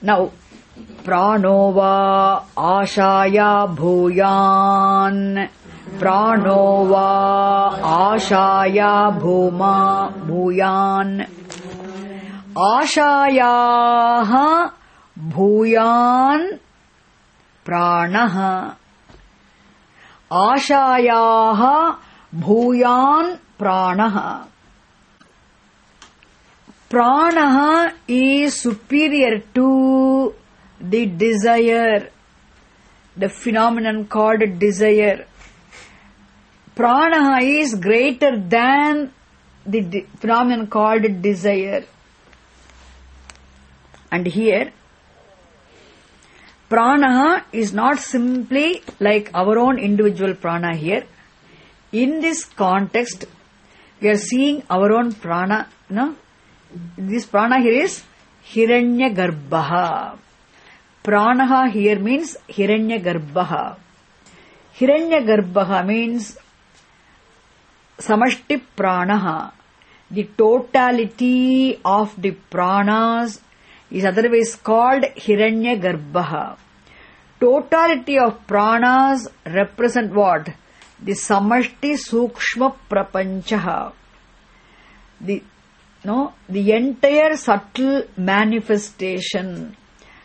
Now, prano va ashaya bhuyan, prano va ashaya bhuyan, ashayaha bhuyan pranaha, ashayaha bhuyan pranaha. Pranaha is superior to the desire, the phenomenon called desire. Pranaha is greater than the phenomenon called desire. And here, pranaha is not simply like our own individual prana here. In this context, we are seeing our own prana, no? This prana here is Hiranyagarbha. Pranaha here means Hiranyagarbha. Hiranyagarbha means Samashti Pranaha. The totality of the pranas is otherwise called Hiranyagarbha. Totality of pranas represent what? The Samashti Sukshma Prapanchaha. The entire subtle manifestation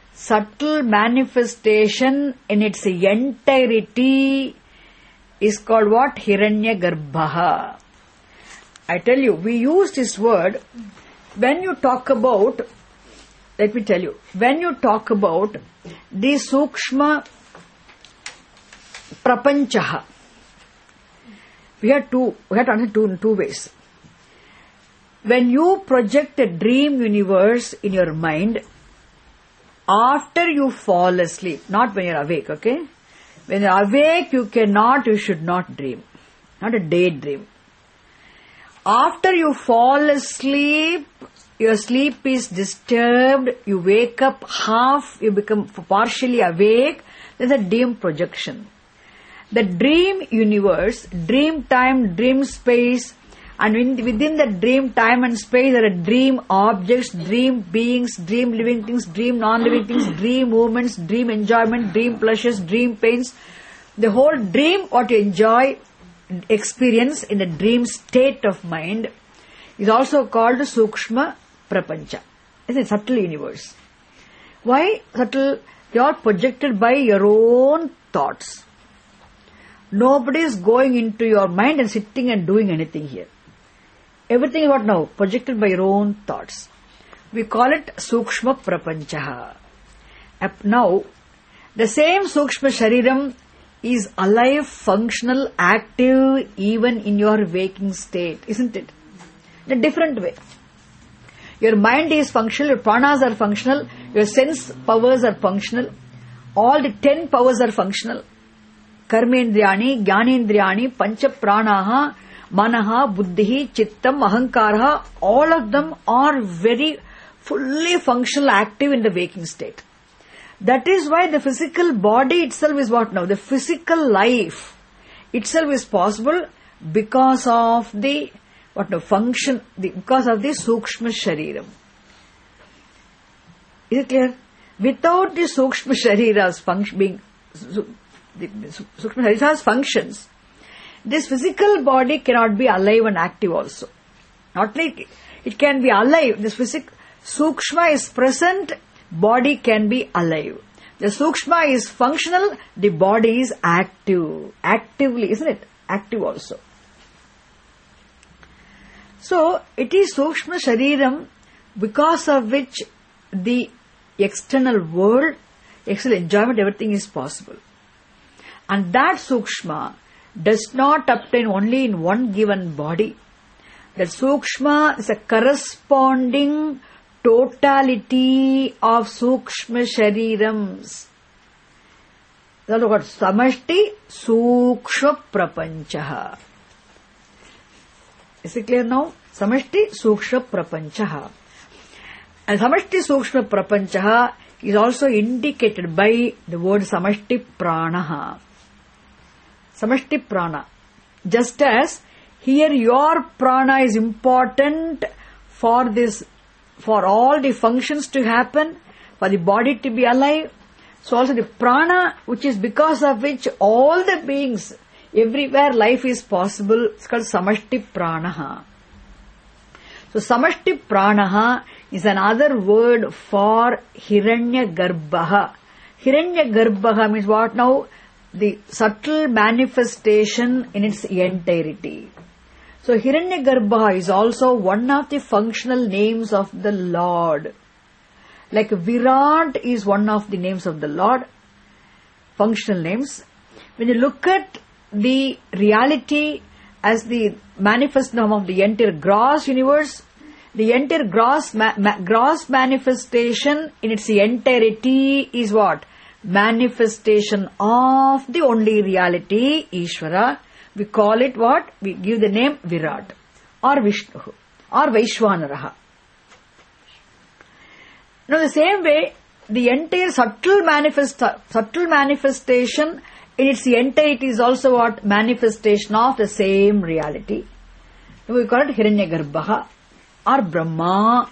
in its entirety is called what? Hiranyagarbha. I tell you, we use this word when you talk about, let me tell you, when you talk about the Sukshma Prapanchaha, we have to answer in two ways. When you project a dream universe in your mind, after you fall asleep, not when you are awake, okay? When you are awake, you should not dream. Not a daydream. After you fall asleep, your sleep is disturbed, you wake up half, you become partially awake, there's a dream projection. The dream universe, dream time, dream space, and within the dream time and space there are dream objects, dream beings, dream living things, dream non-living things, dream movements, dream enjoyment, dream pleasures, dream pains. The whole dream what you enjoy, experience in the dream state of mind is also called Sukshma Prapancha. It's a subtle universe. Why subtle? They are projected by your own thoughts. Nobody is going into your mind and sitting and doing anything here. Everything is what now? Projected by your own thoughts. We call it Sukshma Prapanchaha. Now, the same Sukshma Shariram is alive, functional, active even in your waking state, isn't it? In a different way. Your mind is functional, your pranas are functional, your sense powers are functional, all the 10 powers are functional. Karmendriyani, Jnanendriyani, Pancha Pranaha, Manaha, Buddhihi, Chittam, Ahankaraha, all of them are very fully functional, active in the waking state. That is why the physical body itself is what now? The physical life itself is possible because of the function, because of the Sukshma Shariram. Is it clear? Without the Sukshma Shariras the Sukshma Shariras functions, this physical body cannot be alive and active also. Not like it can be alive. This Sukshma is present, body can be alive. The Sukshma is functional, the body is active. Actively, isn't it? Active also. So, it is Sukshma Shariram because of which the external world, external enjoyment, everything is possible. And that Sukshma does not obtain only in one given body. That Sukshma is a corresponding totality of Sukshma Sharirams. That is what Samashti Sukshma Prapanchaha. Is it clear now? Samashti Sukshma Prapanchaha. And Samashti Sukshma Prapanchaha is also indicated by the word Samashti Pranaha. Samashti Prana. Just as here your prana is important for all the functions to happen, for the body to be alive. So also the prana, which is because of which all the beings, everywhere life is possible, it's called samashti pranaha. So samashti pranaha is another word for hiranya garbha. Hiranya garbha means what now? The subtle manifestation in its entirety. So Hiranyagarbha is also one of the functional names of the Lord. Like Virat is one of the names of the Lord, functional names. When you look at the reality as the manifest name of the entire gross universe, the entire gross manifestation in its entirety is what? Manifestation of the only reality, Ishvara. We call it what? We give the name Virat or Vishnu or Vaishwanaraha. Now the same way, the entire subtle manifestation in its entirety is also what? Manifestation of the same reality. We call it Hiranyagarbha or Brahma.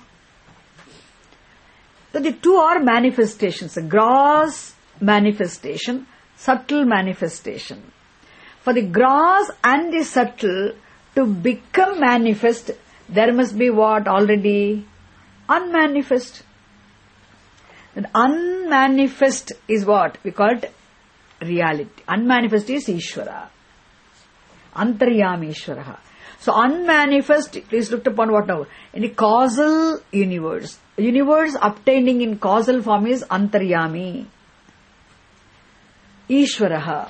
So the two are manifestations, a gross manifestation, subtle manifestation. For the gross and the subtle to become manifest, there must be what already? Unmanifest. And unmanifest is what? We call it reality. Unmanifest is Ishvara. Antaryami Ishvaraha. So unmanifest is looked upon what now? In the causal universe. Universe obtaining in causal form is Antaryami Ishvaraha.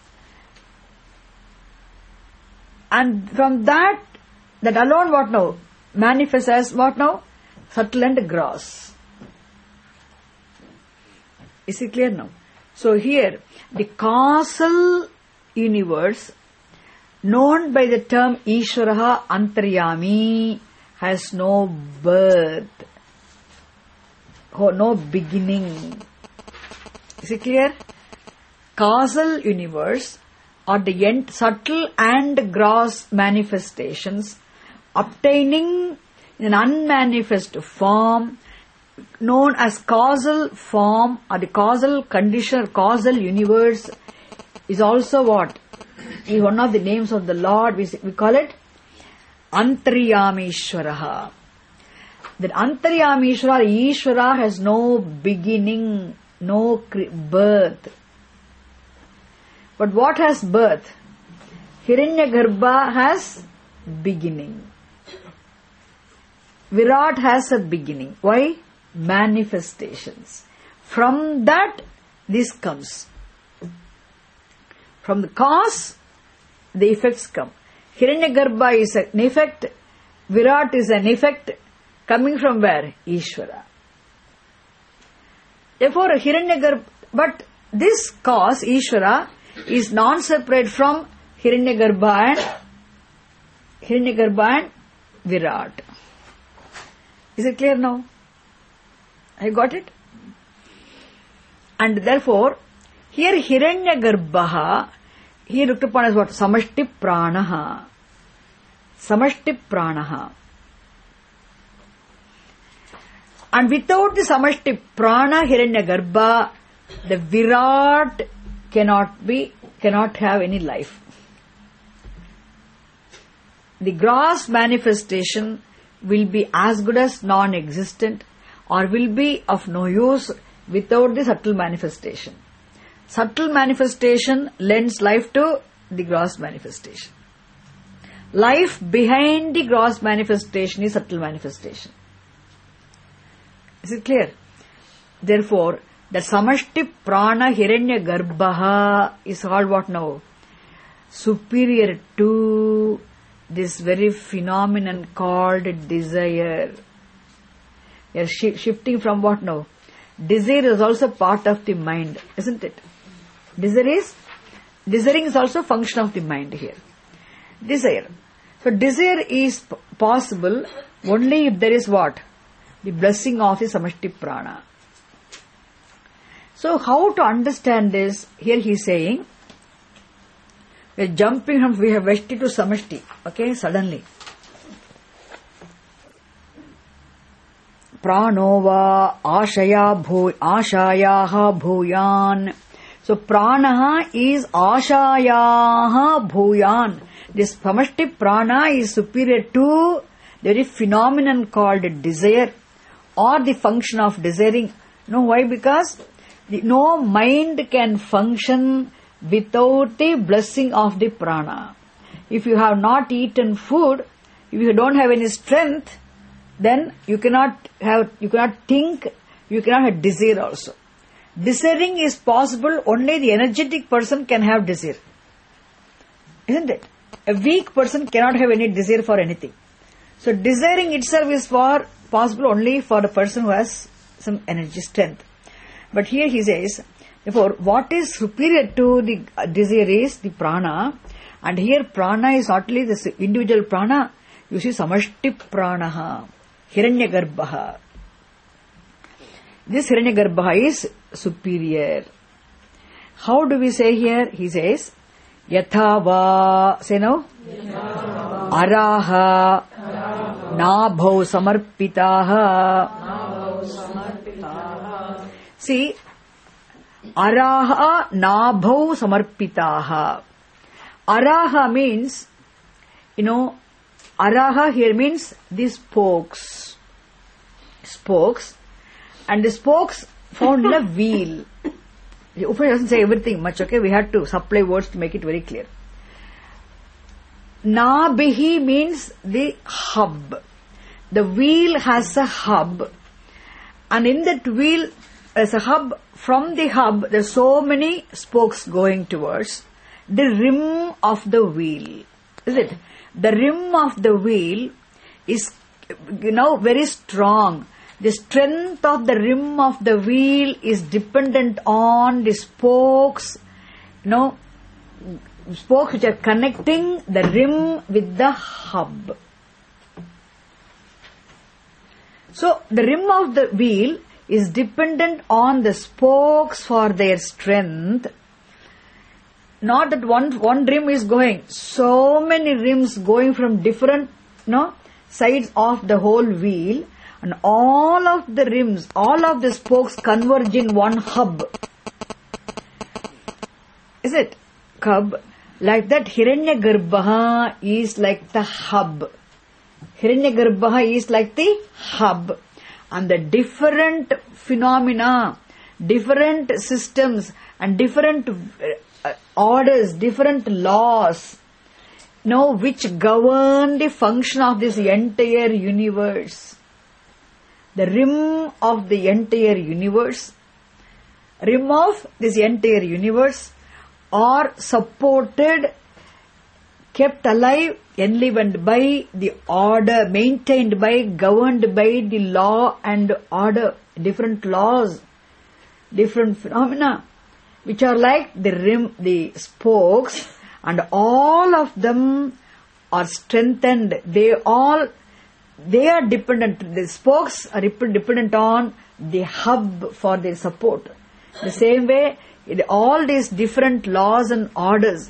And from that alone what now? Manifests as what now? Subtle and gross. Is it clear now? So here, the causal universe, known by the term Ishvaraha Antaryami, has no birth, no beginning. Is it clear? Causal universe or the subtle and gross manifestations obtaining in an unmanifest form, known as causal form or the causal condition or causal universe, is also what? Is one of the names of the Lord. We call it Antaryamishvaraha. That Antaryamishvara, Ishvara has no beginning, no birth. But what has birth? Hiranyagarbha has beginning. Virat has a beginning. Why? Manifestations. From that, this comes. From the cause, the effects come. Hiranyagarbha is an effect. Virat is an effect. Coming from where? Ishvara. Therefore, Hiranyagarbha, but this cause, Ishvara, is non-separate from Hiranyagarbha and Virat. Is it clear now? I got it? And therefore, here Hiranyagarbha, he looked upon as what? Samashti Pranaha. Samashti Pranaha. And without the Samashti Prana Hiranyagarbha, the Virat cannot have any life. The gross manifestation will be as good as non-existent or will be of no use without the subtle manifestation. Subtle manifestation lends life to the gross manifestation. Life behind the gross manifestation is subtle manifestation. Is it clear? Therefore, the Samashti Prana Hiranyagarbha is called what now? Superior to this very phenomenon called desire. We are shifting from what now? Desire is also part of the mind, isn't it? Desiring is also a function of the mind here. Desire. So desire is possible only if there is what? The blessing of the Samashti Prana. So how to understand this? Here he is saying, we are jumping from, we have Veshti to Samashti, okay, suddenly. pranova ashayaha bhuyan. So prana is ashayaha bhuyan. This samashti prana is superior to the very phenomenon called desire or the function of desiring. No, why? Because no mind can function without the blessing of the prana. If you have not eaten food, if you don't have any strength, then you cannot think, you cannot have desire also. Desiring is possible, only the energetic person can have desire. Isn't it? A weak person cannot have any desire for anything. So desiring itself is possible only for the person who has some energy, strength. But here he says, therefore, what is superior to the desire is the prana. And here prana is not only this individual prana, you see samashti pranaha, hiranyagarbha. This hiranyagarbha is superior. How do we say here? He says, yathava, say no? Araha, nabhau samarpitaha. See, araha nabhau samarpitaha. Araha means, araha here means the spokes. And the spokes found in a wheel. The Upanishad doesn't say everything much, okay? We had to supply words to make it very clear. Nabhi means the hub. The wheel has a hub. And in that wheel, as a hub, from the hub, there are so many spokes going towards the rim of the wheel. Is it? The rim of the wheel is, very strong. The strength of the rim of the wheel is dependent on the spokes, spokes which are connecting the rim with the hub. So, the rim of the wheel is dependent on the spokes for their strength. Not that one rim is going. So many rims going from different sides of the whole wheel. And all of the rims, all of the spokes converge in one hub. Is it? Hub. Like that, Hiranyagarbha is like the hub. Hiranyagarbha is like the hub. And the different phenomena, different systems, and different orders, different laws, which govern the function of this entire universe. The rim of the entire universe, are supported, kept alive, enlivened by the order, maintained by, governed by the law and order, different laws, different phenomena, which are like the rim, the spokes, and all of them are strengthened. They are dependent, the spokes are dependent on the hub for their support. The same way, all these different laws and orders,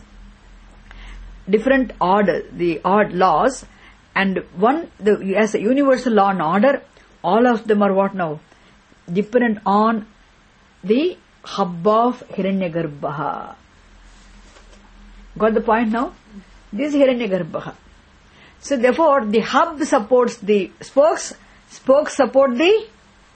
the odd laws, and as a universal law and order, all of them are what now? Dependent on the hub of Hiranyagarbha. Got the point now? This is Hiranyagarbha. So therefore, the hub supports the spokes support the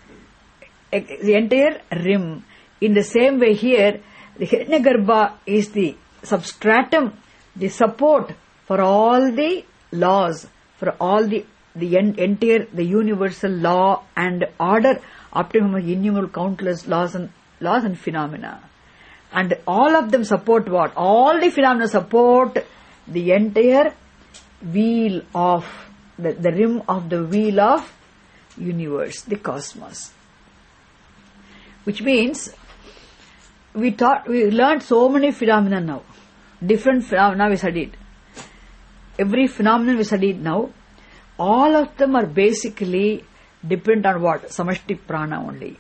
entire rim. In the same way here, the Hiranyagarbha is the substratum, the support for all the laws, for all the entire, the universal law and order, up to innumerable countless laws and phenomena. And all of them support what? All the phenomena support the entire wheel of the rim of the wheel of universe, the cosmos. Which means we learned so many phenomena now. Different phenomena we studied. Every phenomenon we studied now, all of them are basically dependent on what? Samashti prana only.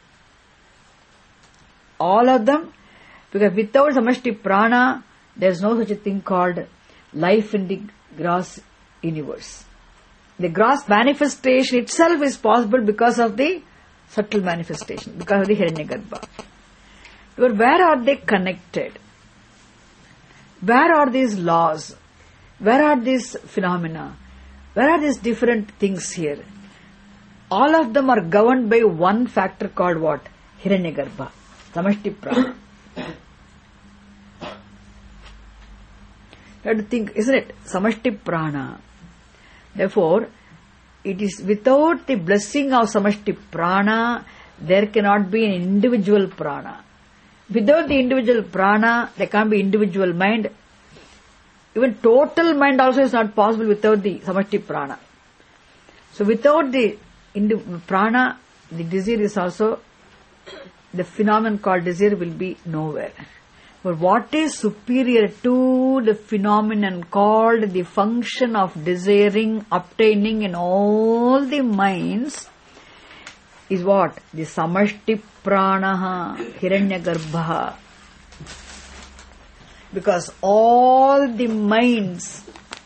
All of them, because without Samashti prana, there is no such a thing called life in the gross universe. The gross manifestation itself is possible because of the subtle manifestation, because of the Hiranyagarbha. Where are they connected? Where are these laws? Where are these phenomena? Where are these different things here? All of them are governed by one factor called what? Hiranyagarbha, Samashti Prana. You have to think, isn't it? Samashti Prana. Therefore, it is without the blessing of Samashti Prana, there cannot be an individual prana. Without the individual prana, there can't be individual mind. Even total mind also is not possible without the Samashti Prana. So without the prana, the desire is also, the phenomenon called desire will be nowhere. But what is superior to the phenomenon called the function of desiring, obtaining in all the minds is what? The Samashti Pranaha, Hiranyagarbha. Because all the minds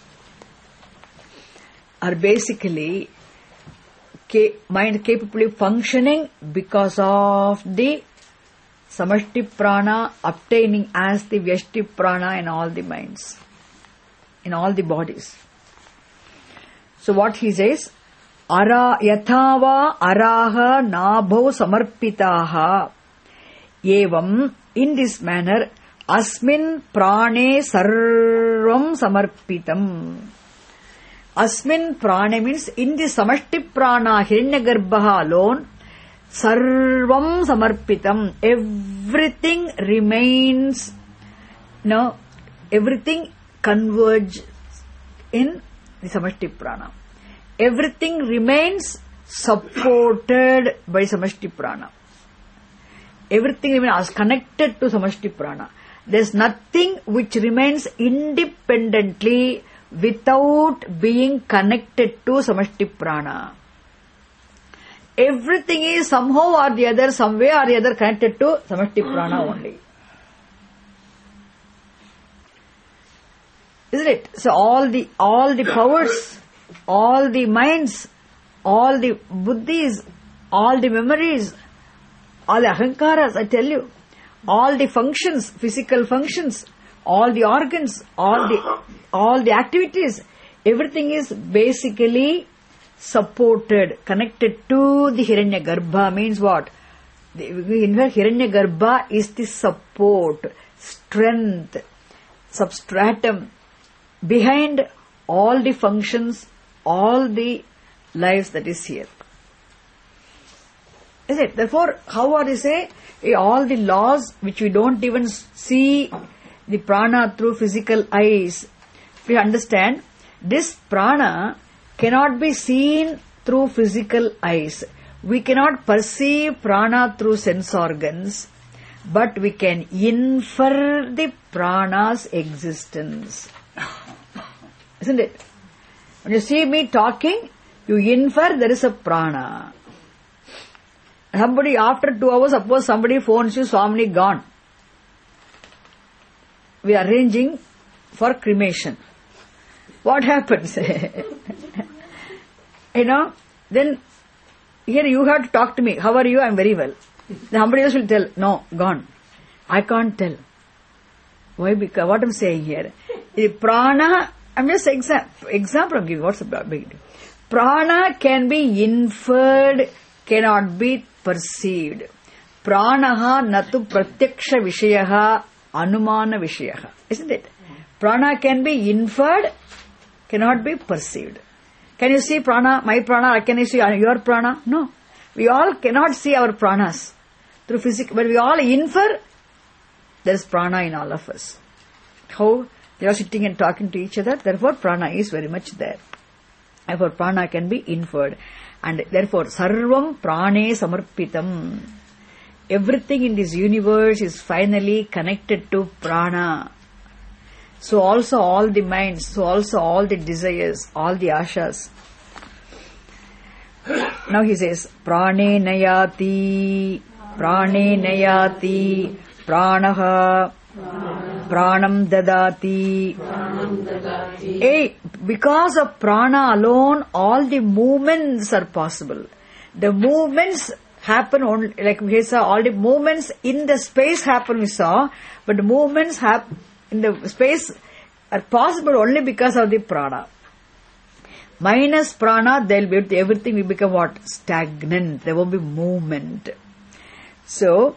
are basically mind capably functioning because of the Samashti Prana obtaining as the Vyashti Prana in all the minds, in all the bodies. So what he says, Yathava araha nabho samarpitaha evam, in this manner, asmin prane sarvam samarpitam. Asmin prane means in the Samashti Prana, Hiranyagarbha alone, sarvam samarpitam, everything remains, everything converges in the Samashti Prana. Everything remains supported by Samashti Prana. Everything remains connected to Samashti Prana. There is nothing which remains independently without being connected to Samashti Prana. Everything is somehow or the other, some way or the other connected to Samashti Prana only. Isn't it? So all the powers, all the minds, all the buddhis, all the memories, all the ahankaras, I tell you, all the functions, physical functions, all the organs, all the activities, everything is basically supported, connected to the Hiranyagarbha. Means what? In fact, Hiranyagarbha is the support, strength, substratum behind all the functions, all the lives that is here. Is it? Therefore, how are they say? All the laws which we don't even see the prana through physical eyes. If you understand, this prana cannot be seen through physical eyes. We cannot perceive prana through sense organs, but we can infer the prana's existence. Isn't it? When you see me talking, you infer there is a prana. Somebody, after 2 hours, suppose somebody phones you, Swamini gone. We are arranging for cremation. What happens? Then here you have to talk to me. How are you? I am very well. Then somebody else will tell, no, gone. I can't tell. Why? Because what I am saying here, the prana, I am just example I am giving. What's the big deal? Prana can be inferred, cannot be perceived. Pranaha natu pratyaksha vishayaha anumana vishayaha. Isn't it? Prana can be inferred, cannot be perceived. Can you see prana, my prana, can you see your prana? No. We all cannot see our pranas through physical, but we all infer there is prana in all of us. How? They are sitting and talking to each other, therefore prana is very much there. Therefore prana can be inferred. And therefore, sarvam prane samarpitam. Everything in this universe is finally connected to prana. So also all the minds, so also all the desires, all the ashas. Now he says, prane nayati, pranaha, pranam dadati. Because of prana alone, all the movements are possible. The movements happen only, like we saw, all the movements in the space happen, we saw, but the movements in the space are possible only because of the prana. Minus prana, everything will become what? Stagnant. There won't be movement. So,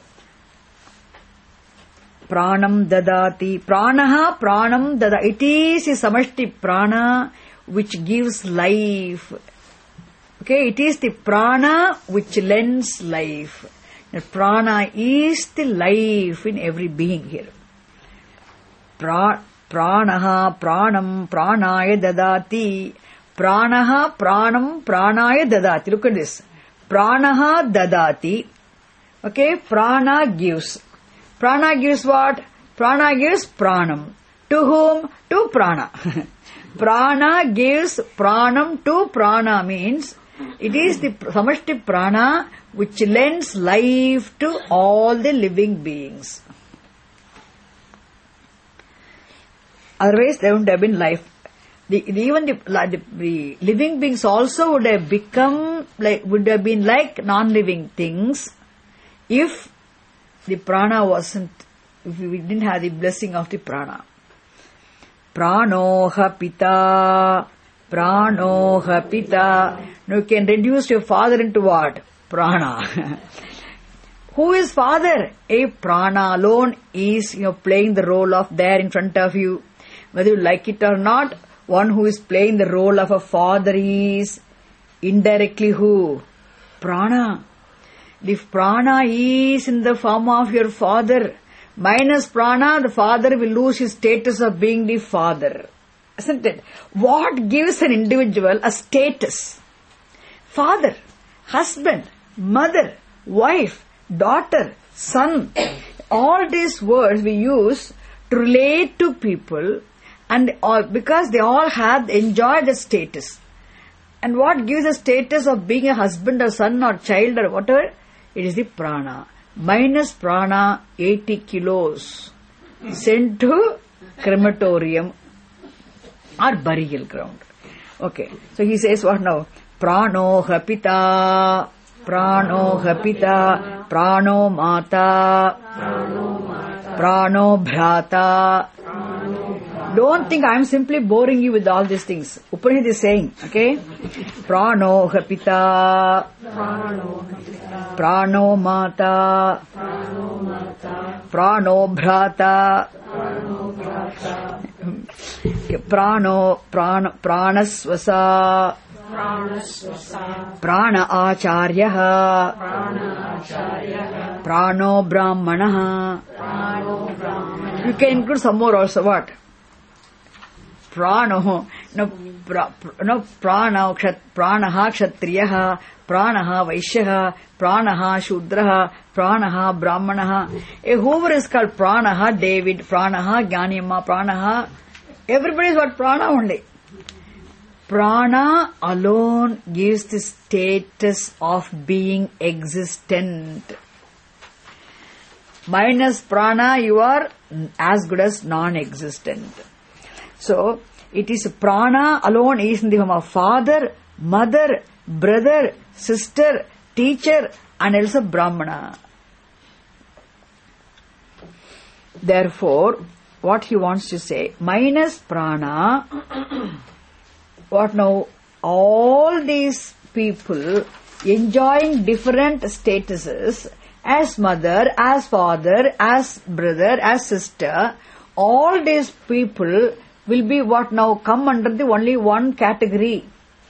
pranam dadati. Pranaha pranam dadati. It is a samashti prana which gives life. Okay, it is the prana which lends life. The prana is the life in every being here. Pranaha pranam pranaya dadati. Pranaha pranam pranaya dadati. Look at this. Pranaha dadati. Okay, prana gives. Prana gives what? Prana gives pranam. To whom? To prana. Prana gives pranam to prana means it is the samashti prana which lends life to all the living beings. Otherwise there wouldn't have been life. Even the living beings also would have been like non-living things if the prana wasn't, if we didn't have the blessing of the prana. Pranoha pita, pranoha pita. Now you can reduce your father into what? Prana. Who is father? A prana alone is, playing the role of there in front of you. Whether you like it or not, one who is playing the role of a father is indirectly who? Prana. If prana is in the form of your father, minus prana, the father will lose his status of being the father. Isn't it? What gives an individual a status? Father, husband, mother, wife, daughter, son. All these words we use to relate to people, and because they all have enjoyed a status. And what gives a status of being a husband or son or child or whatever? It is the prana. Minus prana, 80 kilos sent to crematorium or burial ground. Okay. So he says what now? Pranoha pita, pranoha pita, prano mata, prano bhrata. Don't think I am simply boring you with all these things. Upanishad is saying, okay? Pranoha pita, prano mata, prano bhrata, pranasvasa, prana acharya, prano brahmana. You can include some more also. What? Prano, pranaha kshatriyaha, pranaha vaishyaha, pranaha shudraha, pranaha brahmanaha. Whoever is called pranaha, David, pranaha, Jnaniyamma, pranaha, everybody is what? Prana only. Prana alone gives the status of being existent. Minus prana, you are as good as non-existent. So, it is prana alone is in the form of father, mother, brother, sister, teacher, and also brahmana. Therefore, what he wants to say, minus prana, what now? All these people enjoying different statuses as mother, as father, as brother, as sister, all these people will be what now? Come under the only one category.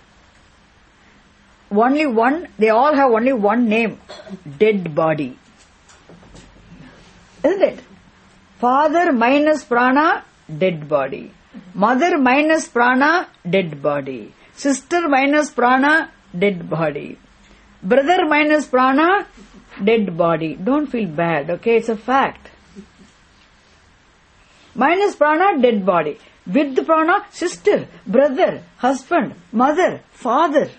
Only one, they all have only one name, dead body. Isn't it? Father minus prana, dead body. Mother minus prana, dead body. Sister minus prana, dead body. Brother minus prana, dead body. Don't feel bad, okay? It's a fact. Minus prana, dead body. With prana, sister, brother, husband, mother, father.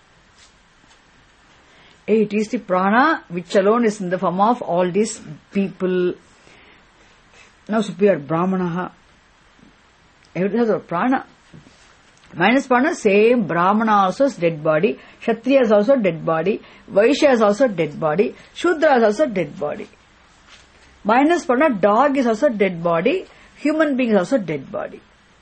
It is the prana which alone is in the form of all these people. Now superior brahmanaha. Everything has a prana. Minus prana, same. Brahmana also is dead body. Kshatriya is also dead body. Vaishya is also dead body. Shudra is also dead body. Minus prana, dog is also dead body. Human being is also dead body.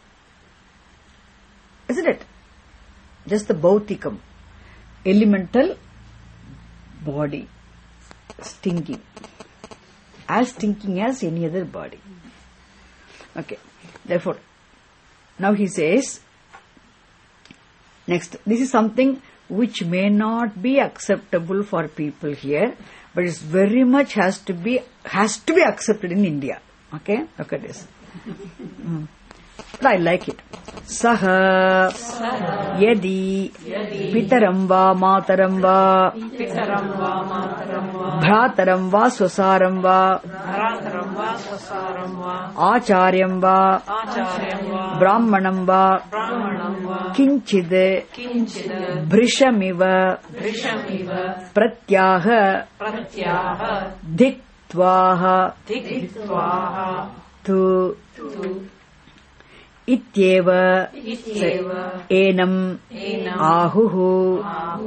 Isn't it? Just the bhautikam. Elemental body. Stinking. As stinking as any other body. Okay. Therefore, now he says, next, this is something which may not be acceptable for people here, but it's very much has to be accepted in India. Okay? Look at this. But I like it. Saha yadi pitaram va mataram va bhrataram va swasaram va acharyam va brahmanam va kinchid bhrishamiva pratyaha dhiktvaha tu ityeva enam ahuhu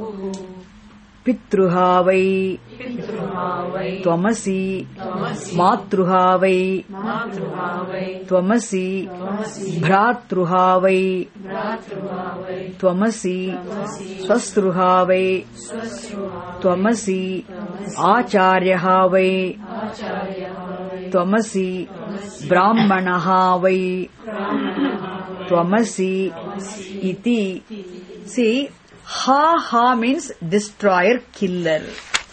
pitruha vai tvamasi matruha vai tvamasi bhratruha vai tvamasi swasruha vai tvamasi acharyaha vai tvamasi brahmanaha vai tvamasi iti. See, ha means destroyer, killer.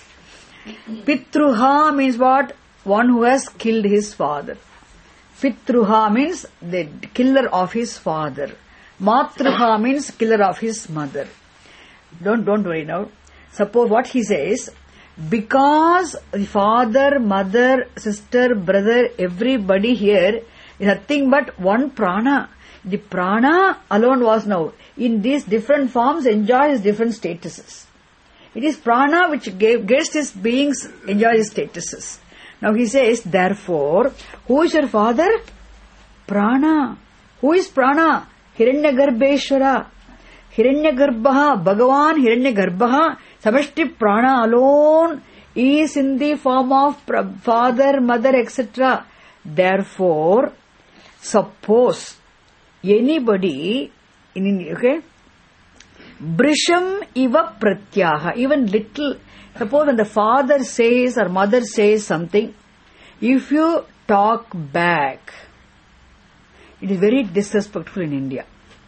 Pitruha means what? One who has killed his father. Pitruha means the killer of his father. Matruha means killer of his mother. Don't worry now. Suppose what he says, because the father, mother, sister, brother, everybody here is nothing but one prana. The prana alone was now in these different forms enjoys different statuses. It is prana which gets his beings enjoy his statuses. Now he says, therefore, who is your father? Prana. Who is prana? Hiranyagarbheshwara. Hiranyagarbha, Bhagavan Hiranyagarbha, Samashti prana alone is in the form of father, mother, etc. Therefore, suppose anybody okay, brisham iva pratyaha, even little, suppose when the father says or mother says something, if you talk back, it is very disrespectful in India.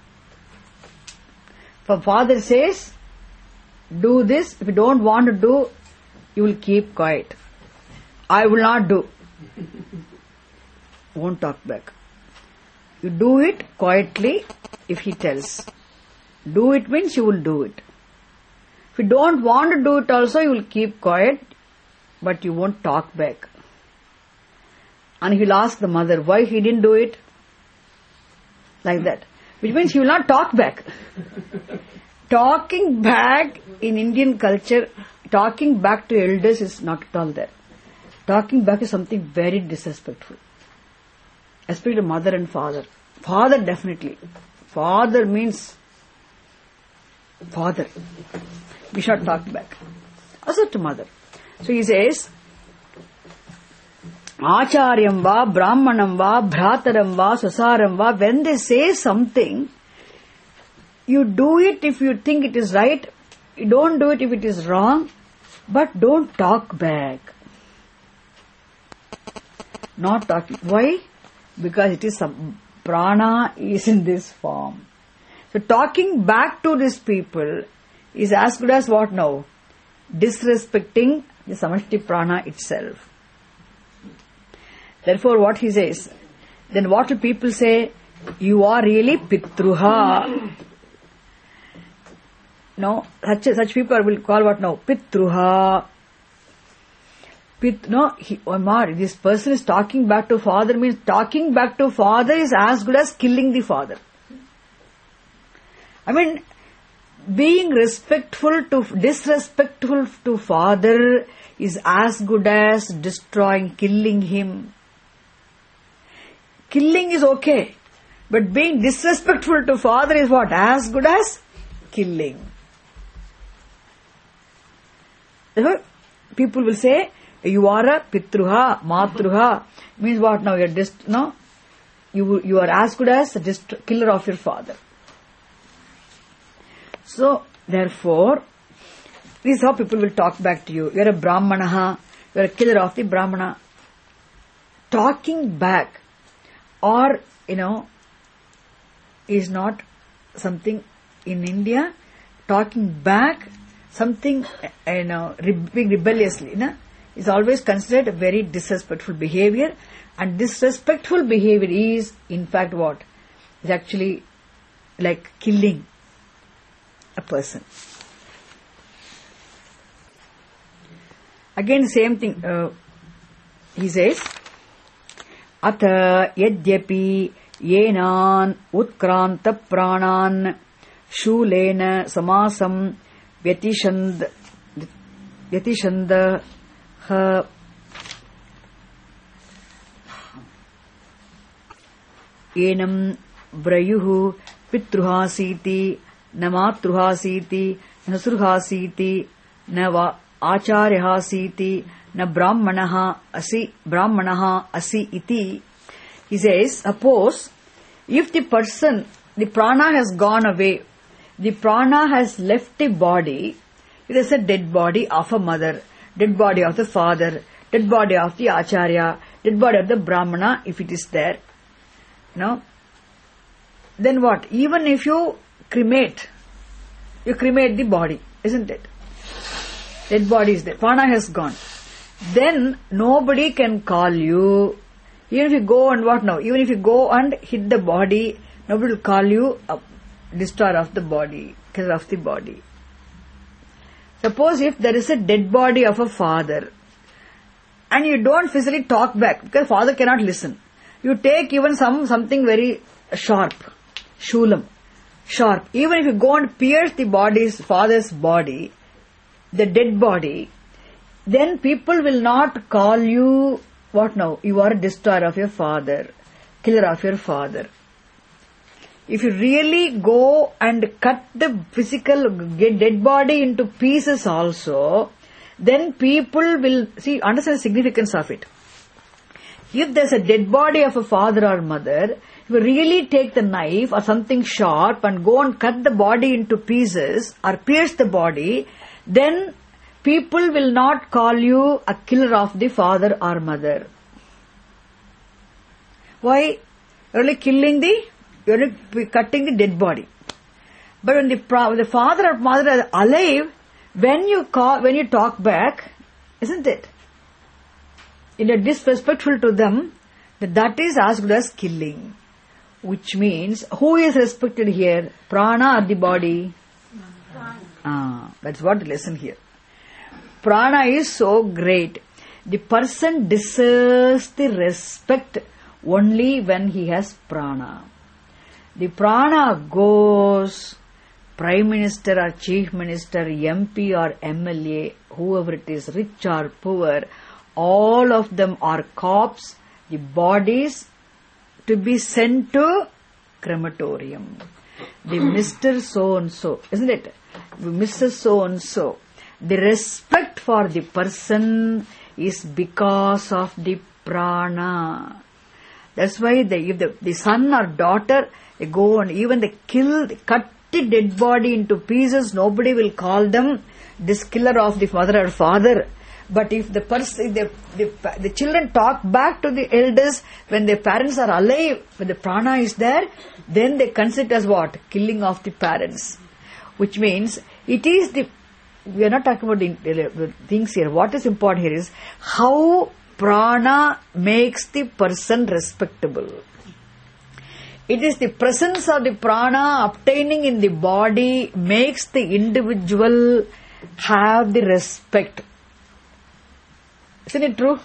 If father says, do this, if you don't want to do, you will keep quiet. I will not do. Won't talk back. You do it quietly if he tells. Do it means you will do it. If you don't want to do it also, you will keep quiet, but you won't talk back. And he will ask the mother why he didn't do it. Like that. Which means he will not talk back. Talking back in Indian culture, talking back to elders is not at all there. Talking back is something very disrespectful. Especially to mother and father. Father definitely. Father means father. We should talk back. Also to mother. So he says, Acharyam va, Brahmanam va, Bhrataram va, Sasaram va, when they say something, you do it if you think it is right, you don't do it if it is wrong, but don't talk back. Not talking. Why? Because it is some prana is in this form. So talking back to these people is as good as what now? Disrespecting the samashti prana itself. Therefore what he says, then what will people say? You are really pitruha. No, such people will call what now? Pitruha. This person is talking back to father means talking back to father is as good as killing the father. I mean, being disrespectful to father is as good as killing him. Killing is okay. But being disrespectful to father is what? As good as killing. People will say, you are a pitruha, matruha. Means what now? You are as good as the killer of your father. So, therefore, this is how people will talk back to you. You are a brahmana, you are a killer of the brahmana. Talking back, or, is not something in India. Talking back, something, being rebelliously, is always considered a very disrespectful behavior. And disrespectful behavior is, in fact, what? It's actually like killing a person. Again, same thing. He says, Atha yadyapi yenan utkranta pranan shulena samasam vyatishanda ha enam vrayuhu pitruhasiti namatruhasiti nasruhasiti nava acharyahasiti na brahmanaha asi iti. He says, suppose if the person, the prana has gone away, the prana has left the body, it is a dead body of a mother, dead body of the father, dead body of the acharya, dead body of the brahmana, if it is there, then what? Even if you cremate the body, isn't it? Dead body is there, prana has gone. Then nobody can call you. Even if you go and what now? Even if you go and hit the body, nobody will call you a destroyer of the body, killer of the body. Suppose if there is a dead body of a father and you don't physically talk back because father cannot listen. You take even something very sharp, shulam, sharp. Even if you go and pierce the father's body, the dead body, then people will not call you, what now? You are a destroyer of your father, killer of your father. If you really go and cut the physical dead body into pieces also, then people will understand the significance of it. If there's a dead body of a father or mother, if you really take the knife or something sharp and go and cut the body into pieces or pierce the body, then people will not call you a killer of the father or mother. Why? You're only you're cutting the dead body. But when the father or mother are alive, when you talk back, isn't it? You are disrespectful to them, that is as good as killing. Which means, who is respected here? Prana or the body? Prana. That's what the lesson here. Prana is so great. The person deserves the respect only when he has prana. The prana goes, Prime Minister or Chief Minister, MP or MLA, whoever it is, rich or poor, all of them are corpse, the bodies to be sent to crematorium. The Mr. So-and-so, isn't it? Mrs. So-and-so. The respect for the person is because of the prana. That's why if the son or daughter, they go and even they cut the dead body into pieces, nobody will call them this killer of the mother or father. But if the children talk back to the elders when their parents are alive, when the prana is there, then they consider as what? Killing of the parents. Which means we are not talking about the things here. What is important here is how prana makes the person respectable. It is the presence of the prana obtaining in the body makes the individual have the respect. Isn't it true?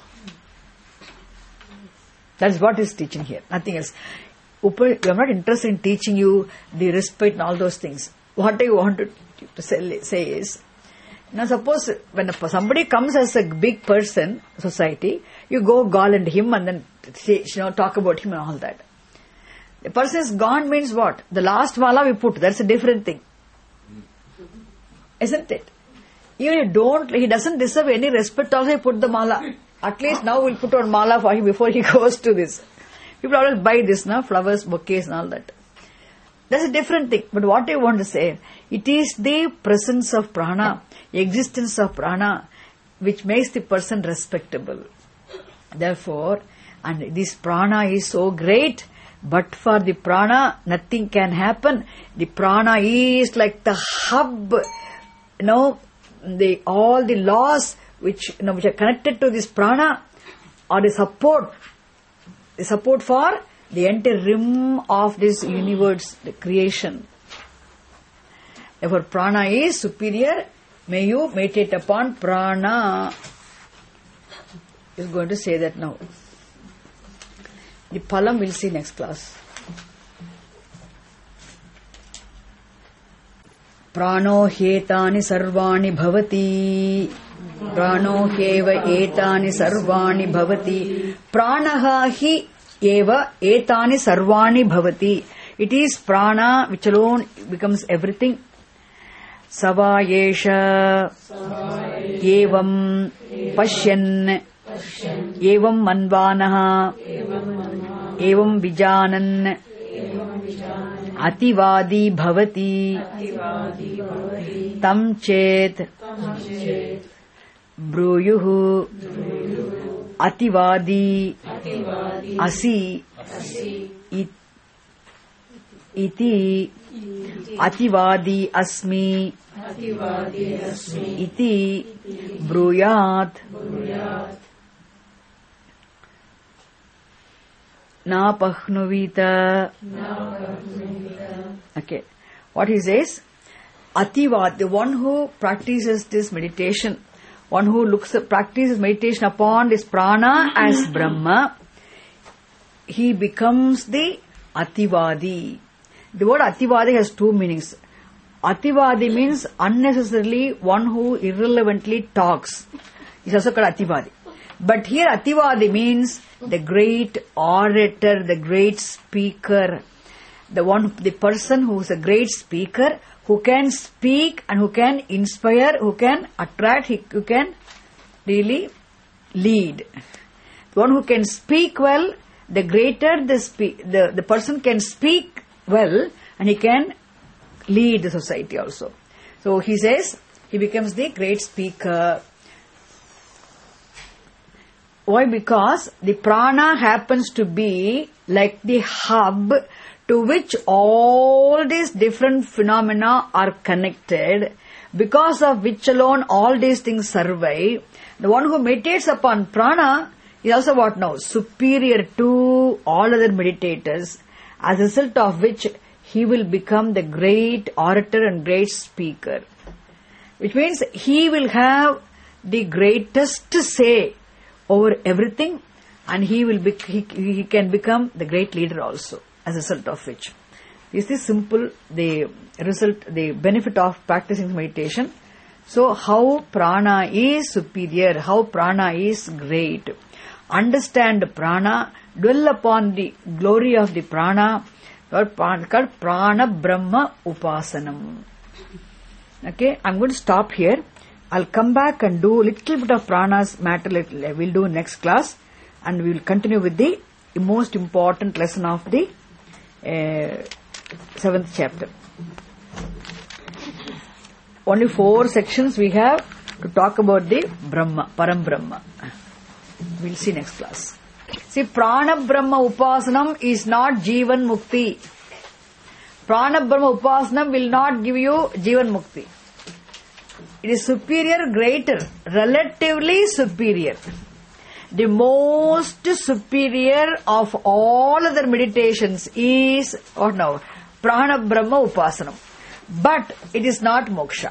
That's what is teaching here, nothing else. We are not interested in teaching you the respect and all those things. What I want to say is, now suppose when somebody comes as a big person, society, you go garland him and then say, talk about him and all that. The person is gone means what? The last mala we put, that's a different thing. Isn't it? Even he doesn't deserve any respect also, he put the mala. At least now we'll put on mala for him before he goes to this. People always buy this, flowers, bouquets and all that. That's a different thing. But what I want to say, it is the presence of prana, existence of prana, which makes the person respectable. Therefore, and this prana is so great, but for the prana, nothing can happen. The prana is like the hub, all the laws which are connected to this prana are the support for the entire rim of this universe, the creation. Therefore, prana is superior. May you meditate upon prana. Is going to say that now. The palam we'll see next class. Prano hetani sarvani bhavati. Prano heva etani sarvani bhavati. Pranaha hi eva etani sarvani bhavati. It is prana which alone becomes everything. Savayesha evam pashyan evam manvanaha evam vijanan ativadi bhavati tam chet bruyuhu ativadi asi iti ativadi asmi iti bruyat na pahnuvita. Okay. What he says? Ativad, the one who practices this meditation, one who practices meditation upon this prana as Brahma, he becomes the Ativadi. The word Ativadi has two meanings. Ativadi means unnecessarily one who irrelevantly talks. It's also called Ativadi. But here Ativadi means the great orator, the great speaker, the person who is a great speaker, who can speak and who can inspire, who can attract, who can really lead. The one who can speak well, the greater the person can speak well, and he can lead the society also. So he says he becomes the great speaker. Why? Because the prana happens to be like the hub to which all these different phenomena are connected, because of which alone all these things survive. The one who meditates upon prana is also what now? Superior to all other meditators, as a result of which he will become the great orator and great speaker. Which means he will have the greatest say over everything, and he can become the great leader also, as a result of which. This is simple, the benefit of practicing meditation. So how prana is superior, how prana is great. Understand prana, dwell upon the glory of the prana, called prana brahma upasanam. Okay, I'm going to stop here. I'll come back and do a little bit of prana's matter. We'll do next class, and we will continue with the most important lesson of the 7th chapter. Only 4 sections we have to talk about the Brahma, Param Brahma. We'll see next class. See, Prana Brahma Upasanam is not Jivan Mukti. Prana Brahma Upasanam will not give you Jivan Mukti. It is superior, greater, relatively superior. The most superior of all other meditations is, what now? Prana Brahma Upasanam. But it is not moksha.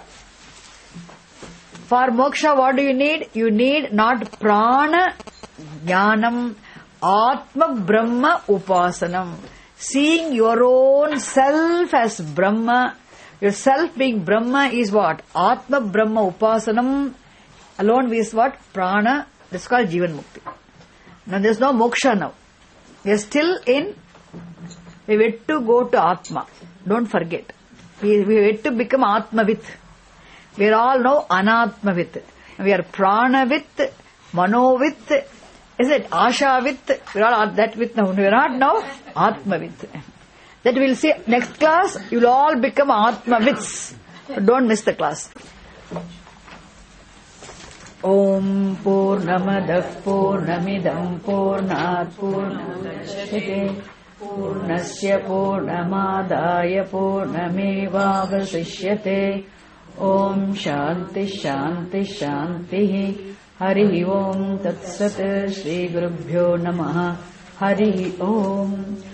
For moksha, what do you need? You need not prana jnanam, atma brahma upasanam. Seeing your own self as Brahma, yourself being Brahma is what? Atma brahma upasanam alone is what? Prana. That's called Jivan Mukti. Now there is no moksha now. We are still in We have to go to Atma. Don't forget. We have to become Atmavit. We are all now Anatmavit. We are Pranavit, Manovit, is it Ashavit? We are all that with now. We are not now Atmavit. That we'll see next class. You will all become Atmavits. Don't miss the class. Om Purnamadah Purnamidam Purnat Purnamudachyate Purnasya Purnamadaya Purnamevavasishyate. Om Shanti Shanti Shanti. Hari Om Tat Sat. Shri Gurubhyo Namaha. Hari Om.